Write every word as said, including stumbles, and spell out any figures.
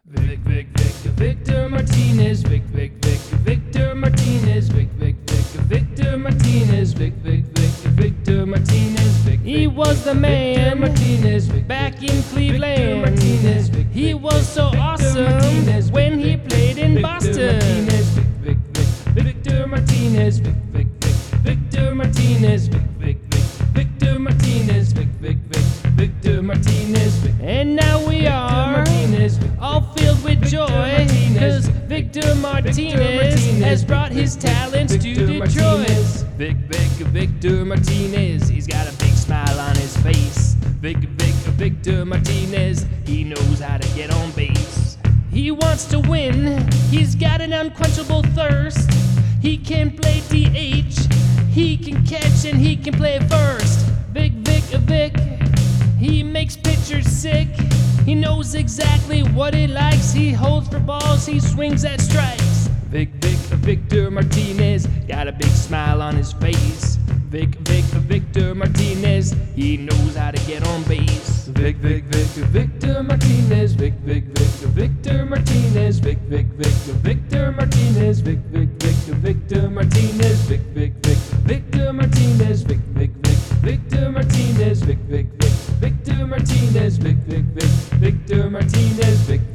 Vic, Vic, Vic, Victor Martinez, Vic, Vic, Vic, Victor Martinez, Vic, Vic, Vic, Victor Martinez, Vic, Vic, Vic, Victor Martinez, Vic. He was the man Martinez, Vic, back in Cleveland. Martinez, Vic, He was so awesome when he played in Boston. Vic, Vic, Vic, Victor Martinez, Vic, Vic, Vic, Victor Martinez, Vic, Vic, Vic, Victor Martinez, Vic, Vic, Vic, Victor Martinez, Vic. And now we are all filled with joy, cause Victor Martinez has brought his talents to Detroit. Vic, Vic, Victor Martinez, he's got a big smile on his face. Vic, Vic, Victor Martinez, he knows how to get on base. He wants to win, he's got an unquenchable thirst. He can play D H, he can catch and he can play first. Vic, Vic, Vic, he makes pitchers sick. He knows exactly what he likes. He holds for balls, he swings at strikes. Vic, Vic, Victor Martinez, got a big smile on his face. Vic, Vic, Victor Martinez, he knows how to get on base. Vic, Vic, Vic, Victor Martinez, Vic, Vic, Vic, Victor Martinez, Vic, Vic, Vic, Victor Martinez, Vic, Vic, Vic, Victor Martinez, Vic, Vic, Vic, Victor Martinez, Vic, Vic, Vic, Victor Martinez, Vic, Vic, Vic, Victor Martinez, Vic, Vic, Vic, Victor Martinez, Vic.